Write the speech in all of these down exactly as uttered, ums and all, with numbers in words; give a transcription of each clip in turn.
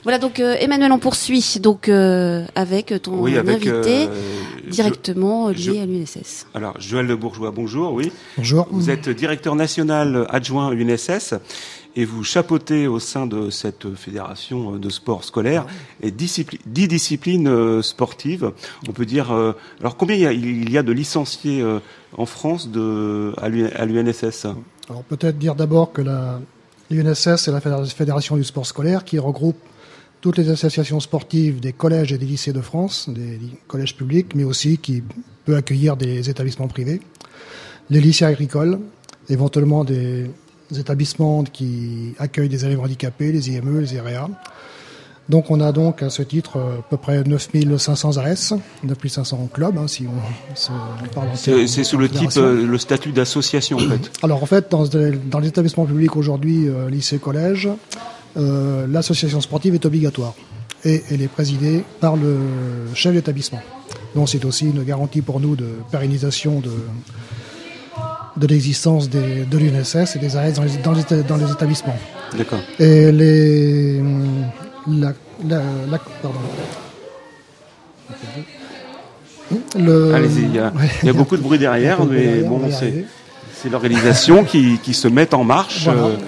Voilà, donc euh, Emmanuel, on poursuit donc euh, avec ton oui, avec, invité euh, directement je, lié je, à l'U N S S. Alors, Joël Le Bourgeois, bonjour. Oui. Bonjour. Vous êtes directeur national adjoint U N S S et vous chapeautez au sein de cette fédération de sport scolaire et discipli- dix disciplines sportives. On peut dire. Euh, alors, combien il y a, il y a de licenciés euh, en France de à l'U N S S? Alors peut-être dire d'abord que la l'U N S S, c'est la fédération du sport scolaire qui regroupe toutes les associations sportives des collèges et des lycées de France, des collèges publics, mais aussi qui peut accueillir des établissements privés, les lycées agricoles, éventuellement des établissements qui accueillent des élèves handicapés, les I M E, les I R E A. Donc on a donc à ce titre à peu près neuf mille cinq cents A S, neuf mille cinq cents clubs, hein, si on, si on parle en C'est, termes c'est sous le type, euh, le statut d'association en fait. Alors en fait, dans, dans les établissements publics aujourd'hui, euh, lycée, collège, euh, l'association sportive est obligatoire et elle est présidée par le chef d'établissement. Donc c'est aussi une garantie pour nous de pérennisation de, de l'existence des, de l'U N S S et des A S dans les, dans les, dans les établissements. D'accord. Et les... La, la, la, pardon. Le, Allez-y, il y a, ouais, il y a beaucoup de bruit derrière, de bruit mais derrière, bon, on va y c'est, arriver. c'est l'organisation qui, qui se met en marche. Voilà. Euh,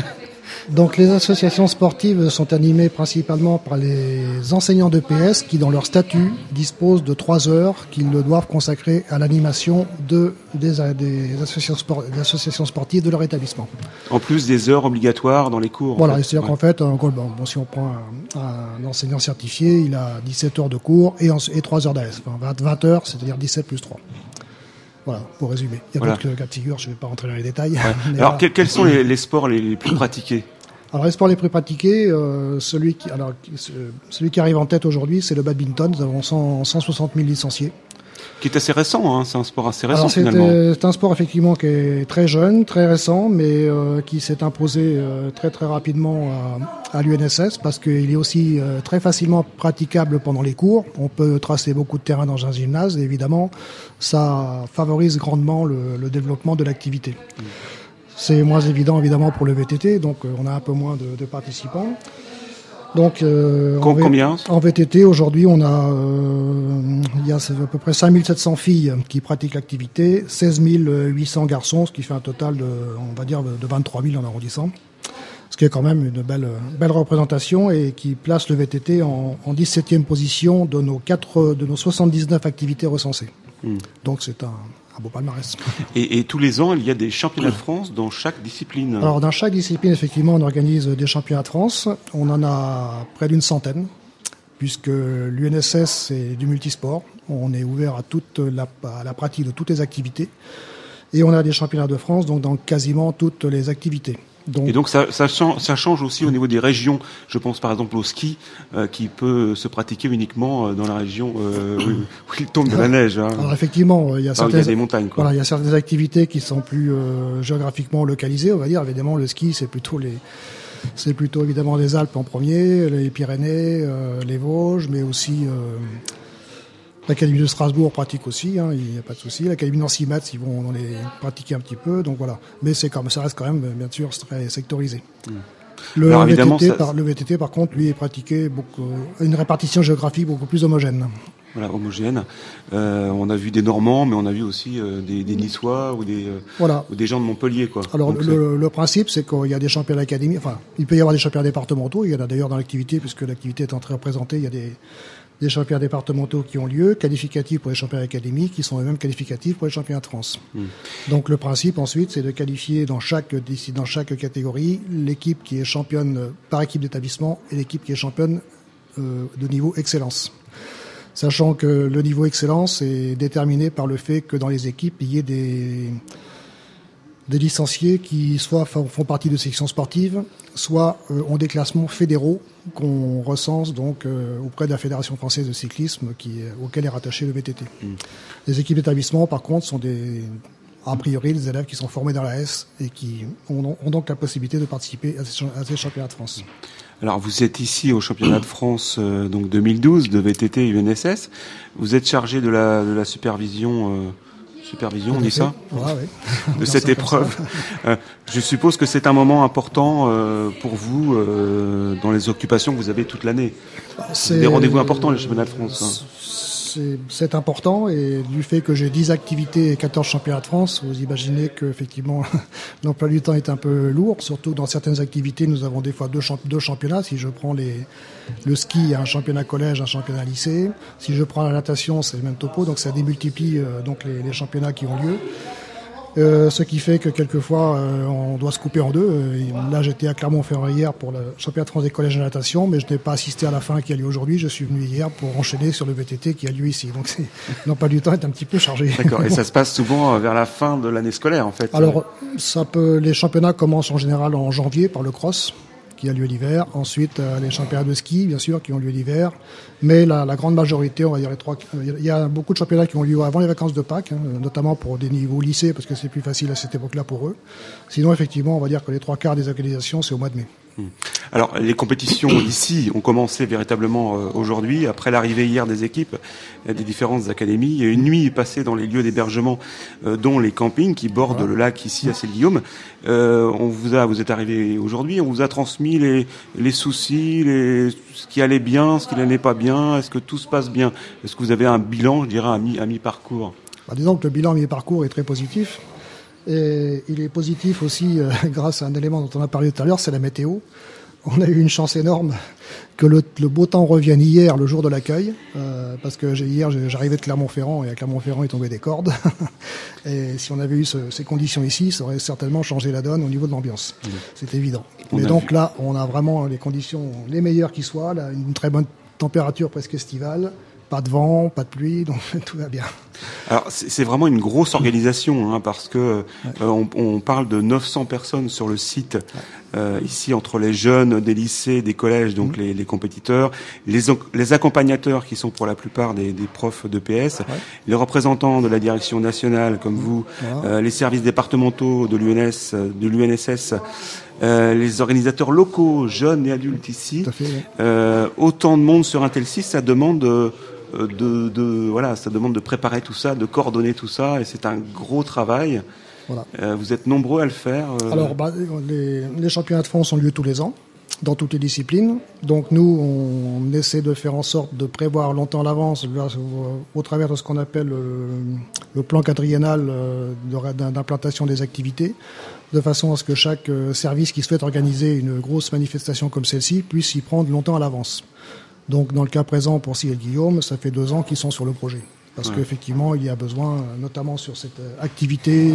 Donc les associations sportives sont animées principalement par les enseignants de P S qui, dans leur statut, disposent de trois heures qu'ils doivent consacrer à l'animation de, des, des, associations sport, des associations sportives de leur établissement. En plus des heures obligatoires dans les cours. Voilà, en fait. c'est-à-dire Ouais. qu'en fait, un, bon, bon, si on prend un, un enseignant certifié, il a dix-sept heures de cours et, en, et trois heures d'A S. Enfin, vingt, vingt heures, c'est-à-dire dix-sept plus trois. Voilà, pour résumer. Il y a Voilà. d'autres cas de figure, je ne vais pas rentrer dans les détails. Ouais. Mais Alors, voilà. quels, quels sont les, les sports les, les plus pratiqués? Alors les sports les plus pratiqués, euh, celui qui alors celui qui arrive en tête aujourd'hui, c'est le badminton. Nous avons cent, cent soixante mille licenciés. Qui est assez récent, hein. C'est un sport assez récent Alors c'est, finalement. euh, c'est un sport effectivement qui est très jeune, très récent, mais euh, qui s'est imposé euh, très très rapidement à, à l'U N S S parce qu'il est aussi euh, très facilement praticable pendant les cours. On peut tracer beaucoup de terrain dans un gymnase et évidemment ça favorise grandement le, le développement de l'activité. Mmh. C'est moins évident évidemment pour le V T T, donc euh, on a un peu moins de, de participants. Donc, euh, Com- en combien En V T T aujourd'hui, on a, euh, il y a à peu près cinq mille sept cents filles qui pratiquent l'activité, seize mille huit cents garçons, ce qui fait un total de, on va dire, de vingt-trois mille en arrondissant. Ce qui est quand même une belle, belle représentation et qui place le V T T en, en dix-septième position de nos quatre, de nos soixante-dix-neuf activités recensées. Mmh. Donc c'est un, un beau palmarès. Et, et tous les ans, il y a des championnats de France dans chaque discipline. Alors dans chaque discipline, effectivement, on organise des championnats de France. On en a près d'une centaine, puisque l'U N S S c'est du multisport. On est ouvert à toute la, à la pratique de toutes les activités. Et on a des championnats de France donc dans quasiment toutes les activités. Donc, et donc ça, ça, change, ça change aussi au niveau des régions. Je pense par exemple au ski, euh, qui peut se pratiquer uniquement dans la région euh, où, où il tombe de la neige. Hein. Alors effectivement, il y a enfin, certaines, il y a des montagnes. Quoi. Voilà, il y a certaines activités qui sont plus euh, géographiquement localisées, on va dire. Évidemment, le ski, c'est plutôt les, c'est plutôt évidemment les Alpes en premier, les Pyrénées, euh, les Vosges, mais aussi euh, l'Académie de Strasbourg pratique aussi, hein, il n'y a pas de souci. L'Académie de Nancy-Metz, ils vont les pratiquer un petit peu, donc voilà. Mais c'est comme ça reste quand même, bien sûr, très sectorisé. Mmh. Le, Alors, V T T, ça... par, le V T T, par contre, lui, est pratiqué beaucoup, une répartition géographique beaucoup plus homogène. Voilà, homogène. Euh, on a vu des Normands, mais on a vu aussi euh, des, des Niçois ou des, euh, voilà. ou des gens de Montpellier, quoi. Alors, Donc, le, le principe, c'est qu'il y a des championnats d'académie, enfin, il peut y avoir des championnats départementaux, il y en a d'ailleurs dans l'activité, puisque l'activité est en train de représenter, il y a des, des championnats départementaux qui ont lieu, qualificatifs pour les championnats d'académie, qui sont eux-mêmes qualificatifs pour les championnats de France. Mmh. Donc le principe ensuite, c'est de qualifier dans chaque, dans chaque catégorie l'équipe qui est championne par équipe d'établissement et l'équipe qui est championne euh, de niveau excellence. Sachant que le niveau excellence est déterminé par le fait que dans les équipes, il y ait des, des licenciés qui soit font partie de sections sportives, soit euh, ont des classements fédéraux qu'on recense donc euh, auprès de la Fédération française de cyclisme qui, auquel est rattaché le V T T. Mmh. Les équipes d'établissement, par contre, sont des, a priori des élèves qui sont formés dans la S et qui ont, ont donc la possibilité de participer à ces, à ces championnats de France. Alors vous êtes ici au championnat de France euh, donc deux mille douze de V T T et U N S S. Vous êtes chargé de la, de la supervision euh, supervision, on dit ça, ouais, ouais. de cette épreuve. Euh, je suppose que c'est un moment important euh, pour vous euh, dans les occupations que vous avez toute l'année. C'est des rendez-vous importants, les championnats de France. Hein. C'est, c'est important, et du fait que j'ai dix activités et quatorze championnats de France, vous imaginez qu'effectivement l'emploi du temps est un peu lourd, surtout dans certaines activités nous avons des fois deux, champ- deux championnats. Si je prends les, le ski, il y a un championnat collège, un championnat lycée. Si je prends la natation, c'est le même topo, donc ça démultiplie euh, donc les, les championnats qui ont lieu. Euh, ce qui fait que quelquefois euh, on doit se couper en deux. Euh, là j'étais à Clermont-Ferrand hier pour le championnat de France des collèges de natation, mais je n'ai pas assisté à la fin qui a lieu aujourd'hui. Je suis venu hier pour enchaîner sur le V T T qui a lieu ici. Donc c'est, l'emploi du temps est un petit peu chargé. D'accord. Et ça se passe souvent vers la fin de l'année scolaire en fait. Alors ça peut, les championnats commencent en général en janvier par le cross qui a lieu l'hiver. Ensuite, euh, les championnats de ski, bien sûr, qui ont lieu l'hiver. Mais la, la grande majorité, on va dire les trois, il y a beaucoup de championnats qui ont lieu avant les vacances de Pâques, hein, notamment pour des niveaux lycée, parce que c'est plus facile à cette époque-là pour eux. Sinon, effectivement, on va dire que les trois quarts des organisations, c'est au mois de mai. Alors, les compétitions ici ont commencé véritablement euh, aujourd'hui, après l'arrivée hier des équipes euh, des différentes académies. Il y a une nuit passée dans les lieux d'hébergement, euh, dont les campings qui bordent voilà. le lac ici à Celle-Guillaume. Euh, on vous a, vous êtes arrivé aujourd'hui, on vous a transmis les, les soucis, les, ce qui allait bien, ce qui n'allait pas bien. Est-ce que tout se passe bien? Est-ce que vous avez un bilan, je dirais, à mi, à mi-parcours? Bah, disons que le bilan à mi-parcours est très positif. Et il est positif aussi euh, grâce à un élément dont on a parlé tout à l'heure, c'est la météo. On a eu une chance énorme que le, le beau temps revienne hier, le jour de l'accueil, euh, parce que j'ai, hier j'arrivais de Clermont-Ferrand et à Clermont-Ferrand il tombait des cordes. Et si on avait eu ce, ces conditions ici, ça aurait certainement changé la donne au niveau de l'ambiance. Mmh. C'est évident. On Mais donc vu. Là, on a vraiment les conditions les meilleures qui soient, là, une très bonne température presque estivale. Pas de vent, pas de pluie, donc tout va bien. Alors c'est, c'est vraiment une grosse organisation, hein, parce que euh, ouais. on, on parle de neuf cents personnes sur le site, ouais. euh, ici entre les jeunes des lycées, des collèges, donc mmh. les, les compétiteurs, les, les accompagnateurs qui sont pour la plupart des, des profs d'E P S, ouais. les représentants de la direction nationale comme mmh. vous, ouais. euh, les services départementaux de l'U N S, de l'U N S S. Euh, les organisateurs locaux, jeunes et adultes ici. Tout à fait, ouais. euh, autant de monde sur un tel site, ça demande de, de, de voilà, ça demande de préparer tout ça, de coordonner tout ça, et c'est un gros travail. Voilà. Euh, vous êtes nombreux à le faire. Euh... Alors, bah, les, les championnats de France ont lieu tous les ans, dans toutes les disciplines. Donc nous, on, on essaie de faire en sorte de prévoir longtemps à l'avance, au, au travers de ce qu'on appelle le, le plan quadriennal de, d'implantation des activités, de façon à ce que chaque service qui souhaite organiser une grosse manifestation comme celle-ci puisse y prendre longtemps à l'avance. Donc dans le cas présent pour Celle-Guillaume, ça fait deux ans qu'ils sont sur le projet. Parce ouais. qu'effectivement, il y a besoin, notamment sur cette activité,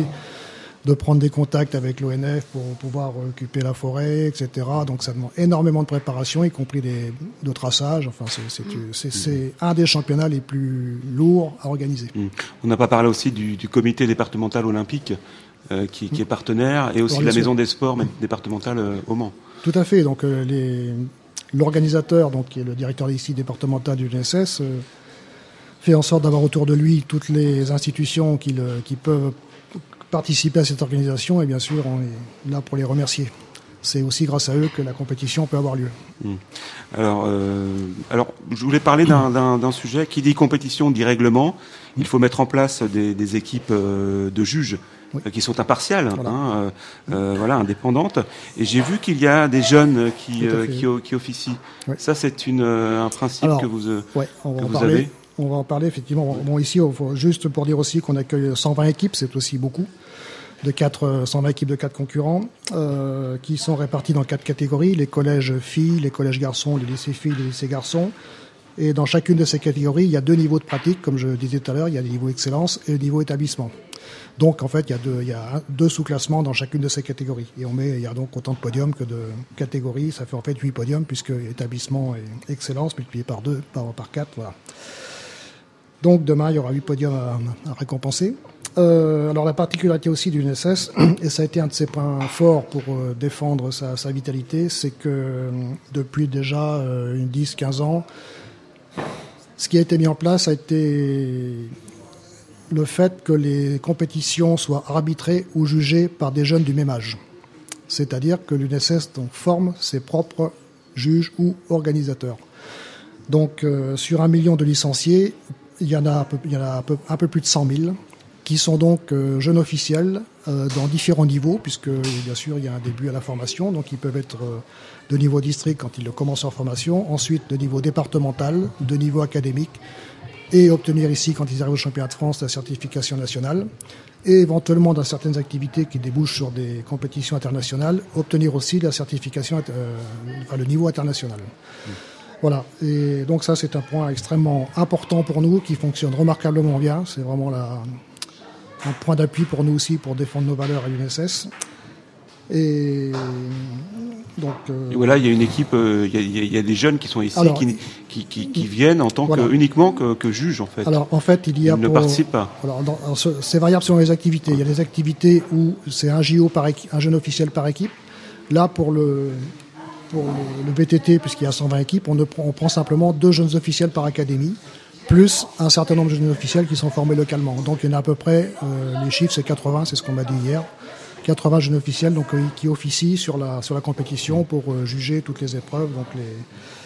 de prendre des contacts avec l'O N F pour pouvoir occuper la forêt, et cetera. Donc ça demande énormément de préparation, y compris des, de traçage. Enfin, c'est, c'est, c'est, c'est un des championnats les plus lourds à organiser. On n'a pas parlé aussi du, du comité départemental olympique euh, qui, qui est partenaire, et aussi de la maison des sports départementale euh, au Mans. Tout à fait. Donc euh, les, l'organisateur, donc qui est le directeur ici départemental du N S S, euh, fait en sorte d'avoir autour de lui toutes les institutions qui, le, qui peuvent participer à cette organisation, et bien sûr on est là pour les remercier. C'est aussi grâce à eux que la compétition peut avoir lieu. Mmh. Alors, euh, alors, je voulais parler d'un, d'un, d'un sujet qui dit compétition, dit règlement. Il faut mettre en place des, des équipes euh, de juges oui. euh, qui sont impartiales, voilà. Hein, euh, euh, voilà, indépendantes. Et j'ai vu qu'il y a des jeunes qui, euh, qui, qui officient. Oui. Ça, c'est une, un principe alors, que vous, euh, ouais, on va que en vous parler. avez. On va en parler effectivement. Bon, ici, juste pour dire aussi qu'on accueille cent vingt équipes, c'est aussi beaucoup. De quatre, cent vingt équipes de quatre concurrents, euh, qui sont répartis dans quatre catégories, les collèges filles, les collèges garçons, les lycées filles, les lycées garçons. Et dans chacune de ces catégories, il y a deux niveaux de pratique, comme je disais tout à l'heure, il y a le niveau excellence et le niveau établissement. Donc en fait, il y a deux, il y a deux sous-classements dans chacune de ces catégories. Et on met, il y a donc autant de podiums que de catégories, ça fait en fait huit podiums, puisque établissement et excellence multiplié par deux, par, par quatre, voilà. Donc demain, il y aura huit podiums à, à récompenser. Euh, alors la particularité aussi du N S S, et ça a été un de ses points forts pour euh, défendre sa, sa vitalité, c'est que euh, depuis déjà euh, une dix à quinze ans, ce qui a été mis en place a été le fait que les compétitions soient arbitrées ou jugées par des jeunes du même âge. C'est-à-dire que l'U N S S donc, forme ses propres juges ou organisateurs. Donc euh, sur un million de licenciés, il y en a un peu, il y en a un peu, un peu plus de cent mille qui sont donc euh, jeunes officiels euh, dans différents niveaux, puisque bien sûr il y a un début à la formation, donc ils peuvent être euh, de niveau district quand ils commencent leur formation, ensuite de niveau départemental, de niveau académique, et obtenir ici, quand ils arrivent au championnat de France, la certification nationale, et éventuellement dans certaines activités qui débouchent sur des compétitions internationales, obtenir aussi la certification, euh, enfin le niveau international. Mmh. Voilà, et donc ça c'est un point extrêmement important pour nous, qui fonctionne remarquablement bien, c'est vraiment la... un point d'appui pour nous aussi pour défendre nos valeurs à l'U N S S. Et donc, euh, et voilà, il y a une équipe, il euh, y, y, y a des jeunes qui sont ici, alors, qui, qui, qui, qui viennent en tant voilà. que uniquement que, que juges en fait. Alors en fait, il y a Ils pour, ne participent pas. Alors, dans, alors c'est variable selon les activités. Il y a des activités où c'est un J O par équipe, un jeune officiel par équipe. Là pour le pour le, le B T T, puisqu'il y a cent vingt équipes, on, ne prend, on prend simplement deux jeunes officiels par académie, plus un certain nombre de jeunes officiels qui sont formés localement. Donc il y en a à peu près, euh, les chiffres c'est quatre-vingts, c'est ce qu'on m'a dit hier, quatre-vingts jeunes officiels donc, euh, qui officient sur la, sur la compétition pour euh, juger toutes les épreuves. Donc les,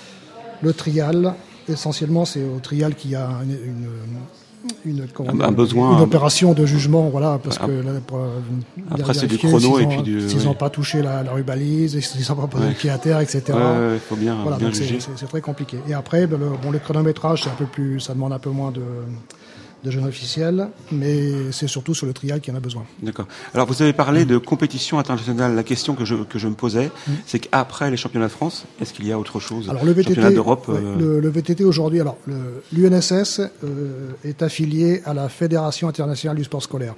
le trial, essentiellement c'est au trial qu'il y a une, une, une, comment, un, un besoin, une opération de jugement, voilà, parce un, que là, pour, après c'est du chrono et puis du... S'ils n'ont ouais. pas touché la, la rubalise, s'ils n'ont pas posé ouais. le pied à terre, et cetera. Il ouais, ouais, faut bien, voilà, bien donc juger. C'est, c'est, c'est très compliqué. Et après, ben, le, bon, le chronométrage, c'est un peu plus, ça demande un peu moins de... de jeunes officiels, mais c'est surtout sur le trial qu'il y en a besoin. D'accord. Alors vous avez parlé mmh. de compétition internationale. La question que je que je me posais, mmh. c'est qu'après les championnats de France, est-ce qu'il y a autre chose? Alors le V T T, championnat d'Europe. Ouais, euh... le, le V T T aujourd'hui, alors le, l'U N S S euh, est affilié à la Fédération internationale du sport scolaire,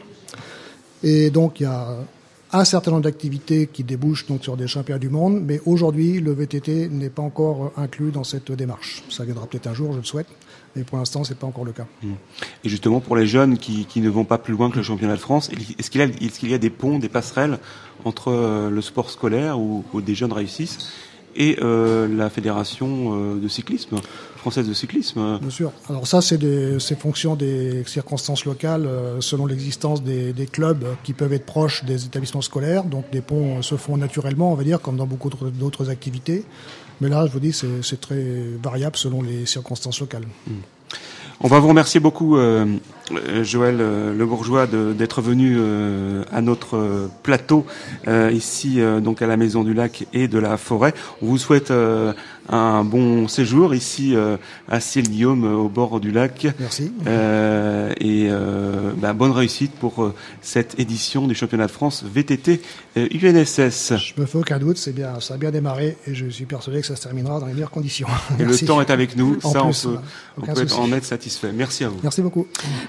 et donc il y a un certain nombre d'activités qui débouchent donc sur des championnats du monde, mais aujourd'hui le V T T n'est pas encore inclus dans cette démarche. Ça viendra peut-être un jour, je le souhaite. Mais pour l'instant, c'est pas encore le cas. Et justement, pour les jeunes qui, qui ne vont pas plus loin que le championnat de France, est-ce qu'il y a, est-ce qu'il y a des ponts, des passerelles entre le sport scolaire où, où des jeunes réussissent et euh, la fédération de cyclisme, française de cyclisme? Bien sûr. Alors ça, c'est, des, c'est fonction des circonstances locales, euh, selon l'existence des, des clubs qui peuvent être proches des établissements scolaires. Donc des ponts se font naturellement, on va dire, comme dans beaucoup d'autres activités. Mais là, je vous dis, c'est, c'est très variable selon les circonstances locales. Mmh. On va vous remercier beaucoup, euh, Joël euh, Le Bourgeois, de, d'être venu euh, à notre euh, plateau euh, ici, euh, donc à la Maison du Lac et de la Forêt. On vous souhaite euh, un bon séjour ici euh, à Ciel-Guillaume, euh, au bord du lac. Merci. Euh, et euh, bah, bonne réussite pour euh, cette édition du championnat de France V T T euh, U N S S. Je me fais aucun doute, c'est bien, ça a bien démarré et je suis persuadé que ça se terminera dans les meilleures conditions. Et le temps est avec nous, en ça plus, on peut, on peut être, en être satisfait. Merci à vous. Merci beaucoup.